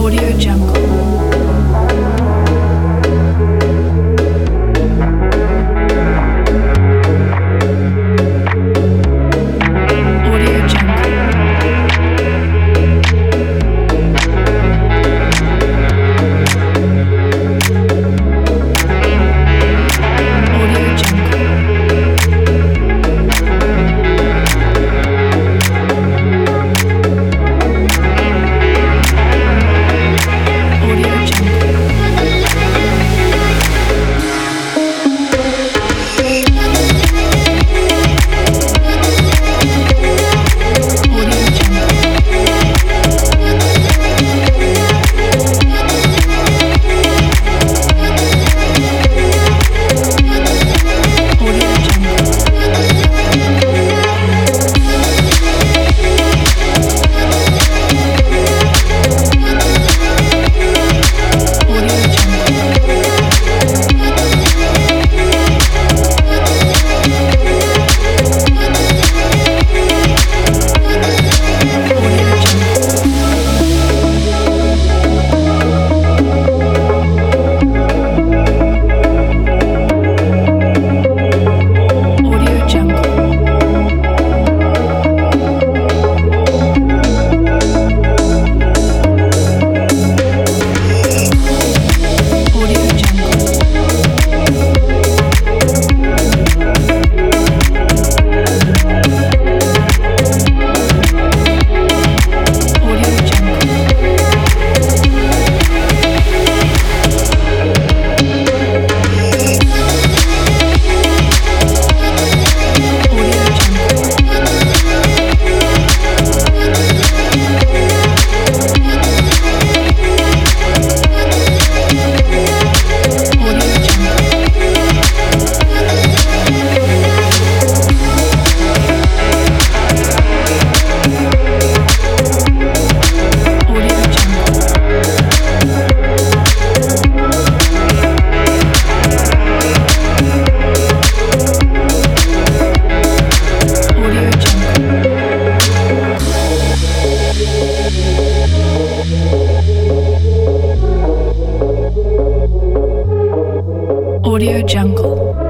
Audio Jungle. Audio Jungle. Audio Jungle. Audio Jungle. Audio Jungle. Audio Jungle. Audio Jungle. Audio Jungle. Audio Jungle. Audio Jungle. Audio Jungle. Audio Jungle. Audio Jungle. Audio Jungle. Audio Jungle. Audio Jungle.